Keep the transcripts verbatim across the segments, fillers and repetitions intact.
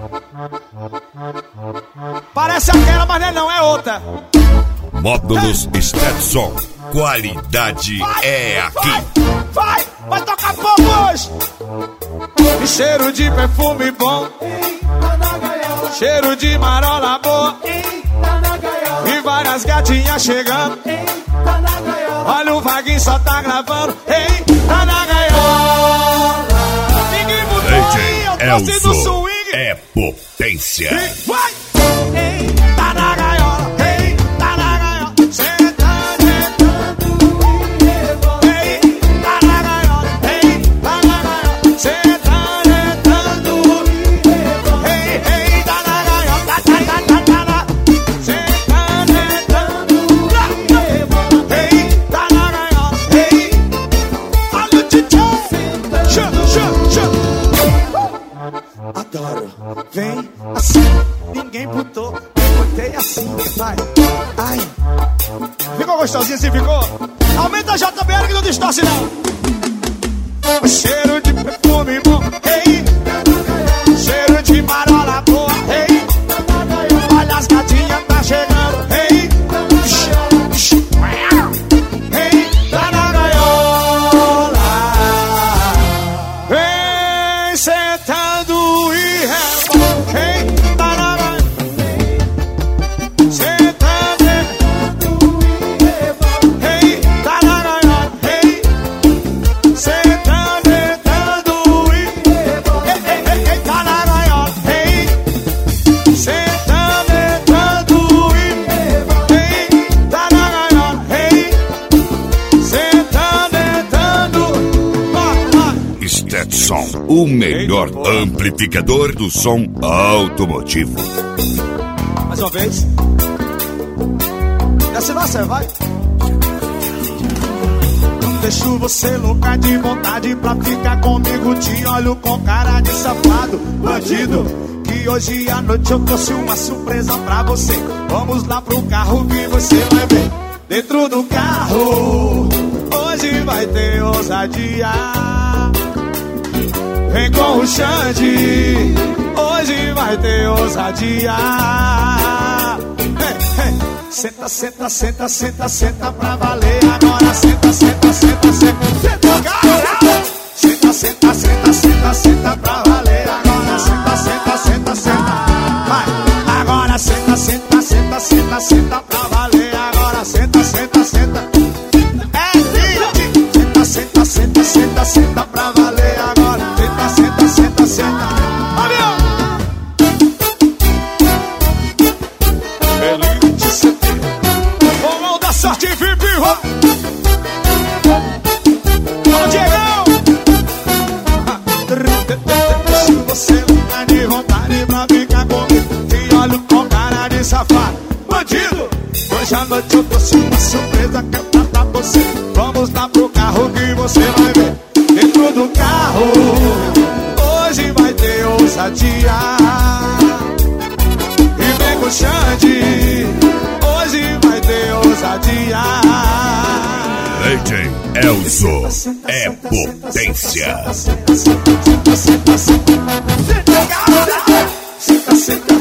Parece aquela, mas não é outra. Módulos Stetson. Qualidade vai, é aqui. Vai, vai, vai tocar fogo hoje. E cheiro de perfume bom. Cheiro de marola boa. E várias gatinhas chegando. Olha o Vaguinho só tá gravando. Ei, tá na gaiola. Ninguém mudou aí, eu gosto do swing. É potência. E vai, ei, tá na gaiola. Ei, tá na gaiola. Cê tá tentando me revolver. Ei, tá na gaiola. Ei, tá na gaiola. Cê tá tentando me revolver. Ei, ei, tá na gaiola. Tá, tá, tá, tá, tá, tá. Cê tá tentando me revolver. Ei, tá na gaiola. Ei, olha o tchau. Chama, chama, chama. Adoro. Vem assim, ninguém botou, eu botei assim, vai, ai. Ficou gostosinho assim, ficou? Aumenta a J B L que não distorce não. O cheiro de perfume bom, ei. Cheiro de marola boa, ei. Olha as gatinhas tá chegando, ei. Ei, tá na gaiola. Vem sentando e ei, tá na gaiola. Cê tá tentando me revolver. Ei, tá na gaiola. Ei, cê tá tentando me revolver. Ei, ei, ei, tá na gaiola. Ei, cê tá tentando me revolver. Ei, tá na gaiola. Ei, cê tá tentando. Stetson, o melhor amplificador do som automotivo. Mais uma vez. Desce lá, você vai. Deixo você louca de vontade pra ficar comigo. Te olho com cara de safado, bandido. Que hoje à noite eu trouxe uma surpresa pra você. Vamos lá pro carro que você vai ver. Dentro do carro, hoje vai ter ousadia. Vem com o Xande, hoje vai ter ousadia. Hey, hey. Senta, senta, senta, senta, senta pra valer. Agora senta, senta, senta, senta. Senta, senta, senta, senta, senta pra valer. Agora senta, senta, senta, senta. Vai, agora senta, senta, senta, senta, senta pra valer. Agora senta, senta, senta. É vinte. Senta, senta, senta, senta, senta pra valer. Agora senta, senta, senta, senta. Avião! Elite C T. Bolão da sorte V I P. Alô, Diegão! Se você não tá de vontade pra ficar comigo, te olho com cara de safado, bandido. Hoje à noite eu trouxe uma surpresa que eu trago pra você. Vamos lá pro carro que você vai ver. Dentro do carro, hoje vai ter ousadia. E vem com o Xande, hoje vai ter ousadia. D J Elzo é potência. Senta, senta, senta, senta. Senta, senta.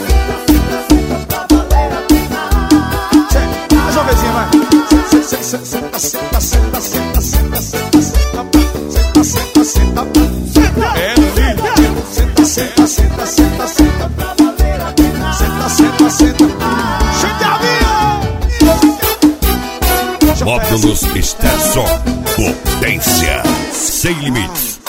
Mais uma vezinha, vai. Senta, senta, senta, senta, senta, senta, senta, senta, senta, senta. É lindo. Senta, senta, senta, senta, senta pra valer a pena. Senta, senta, senta. Chute avião. Módulos Stetson, potência sem limites.